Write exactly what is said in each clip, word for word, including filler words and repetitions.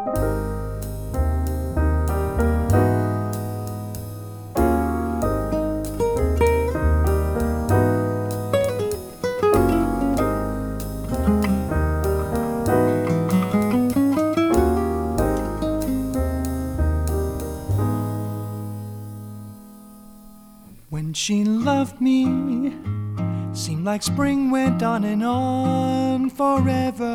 When she loved me, seemed like spring went on and on forever.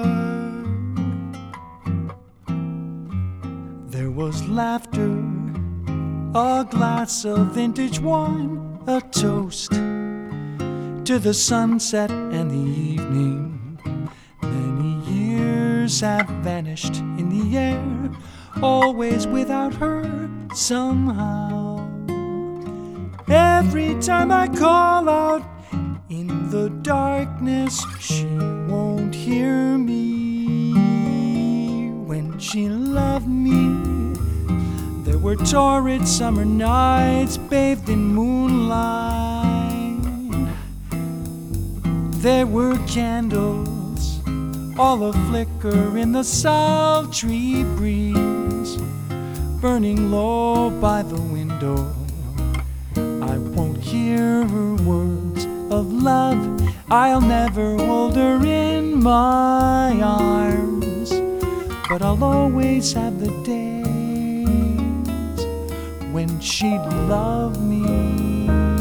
There was laughter, a glass of vintage wine, a toast to the sunset and the evening. Many years have vanished in the air, always without her somehow. Every time I call out in the darkness, she won't hear me. When she loved me, there were torrid summer nights bathed in moonlight. There were candles, all a flicker in the sultry breeze, burning low by the window. I won't hear her words of love, I'll never hold her in my arms, but I'll always have the days when she'd love me.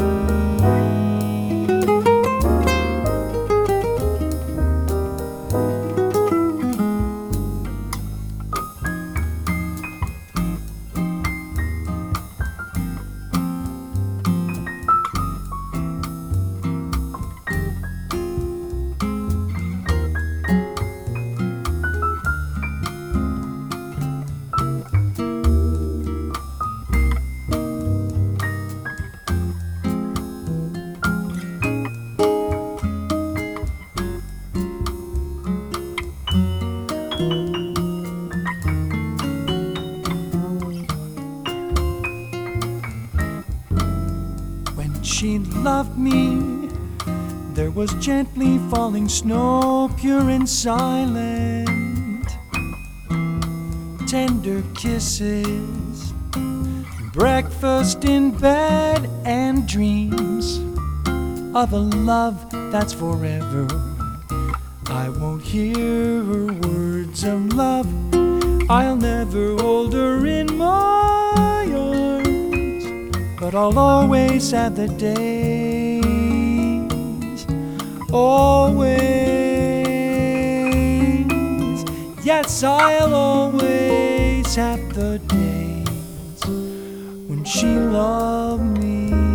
She loved me, there was gently falling snow, pure and silent, tender kisses, breakfast in bed, and dreams of a love that's forever. I won't hear her words of love, I'll never hold her in my arms, but I'll always have the days, always. Yes, I'll always have the days when she loved me.